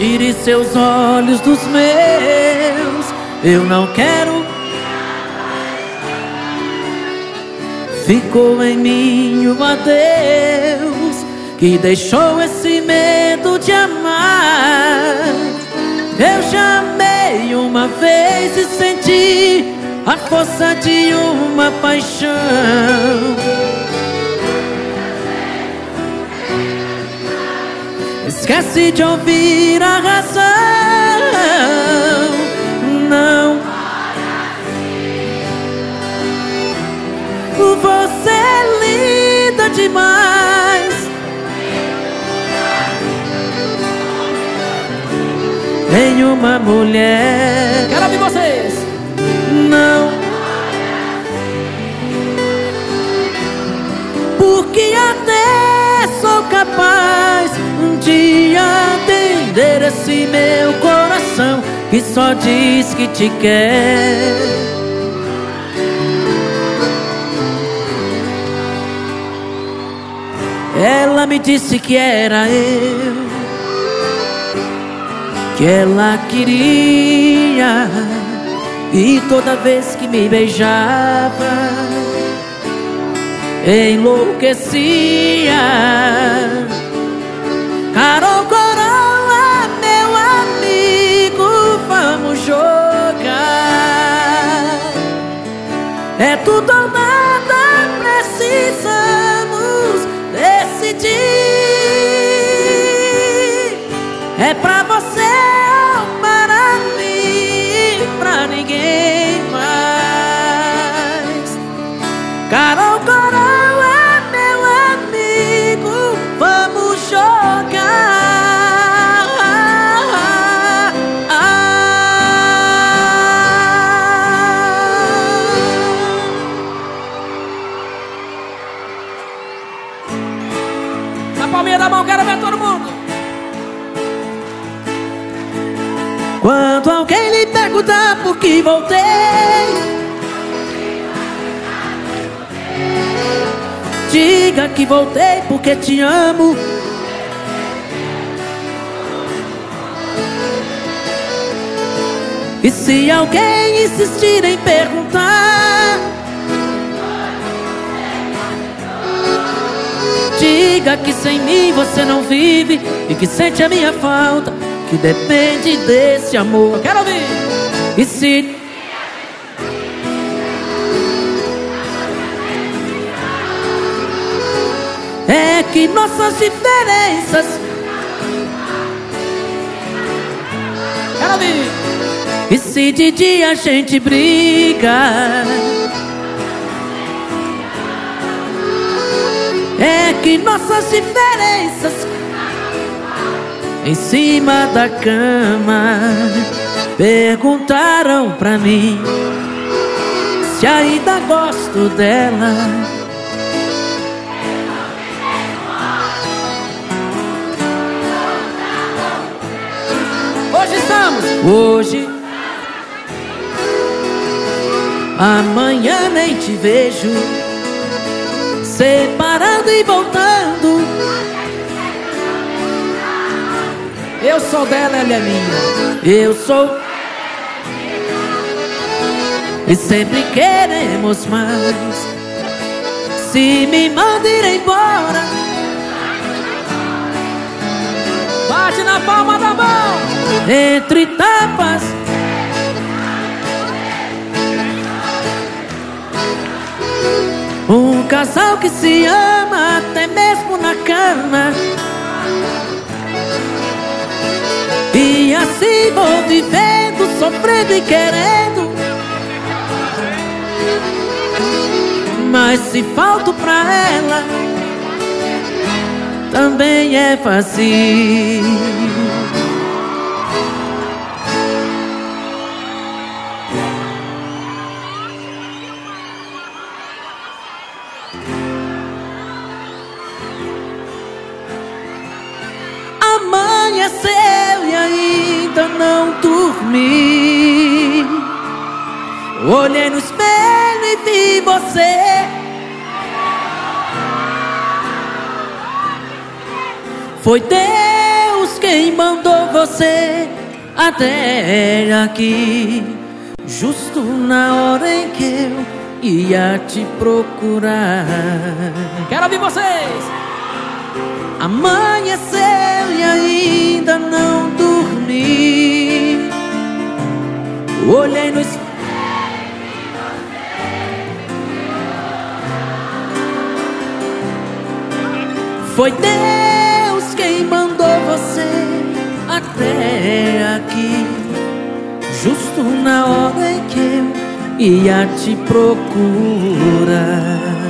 Tire seus olhos dos meus, eu não quero. Ficou em mim um adeus que deixou esse medo de amar. Eu já amei uma vez e senti a força de uma paixão. Esquece de ouvir a razão. Não, você é linda demais. Tem uma mulher. Quero ouvir vocês. Não, porque até sou capaz de atender esse meu coração que só diz que te quer. Ela me disse que era eu, que ela queria, e toda vez que me beijava enlouquecia. Carol Coroa, meu amigo, vamos jogar. É tudo ou nada, precisamos decidir. É pra você ou para mim, pra ninguém mais. Carol Coroa, meu amigo, vamos jogar. Na palminha da mão, quero ver todo mundo. Quando alguém lhe perguntar por que voltei, diga que voltei porque te amo. E se alguém insistir em perguntar, diga que sem mim você não vive e que sente a minha falta, que depende desse amor. Quero ouvir. E se é que nossas diferenças, Quero ouvir. e se de dia a gente briga, é que nossas diferenças em cima da cama perguntaram pra mim se ainda gosto dela. Hoje estamos. Hoje, amanhã nem te vejo, separando e voltando. Eu sou dela, ela é minha. Eu sou, e sempre queremos mais. Se me manda ir embora, Bate na palma da mão. entre tapas, um casal que se ama até mesmo na cama. E assim vou vivendo, sofrendo e querendo. Mas se falto pra ela, também é fácil. Amanheceu e ainda não dormi. Olhei no espelho e vi você. Foi Deus quem mandou você até aqui, justo na hora em que eu ia te procurar. Quero ouvir vocês. Amanheceu e ainda não dormi. Olhei no espelho. Foi Deus quem mandou você até aqui, justo na hora em que eu ia te procurar.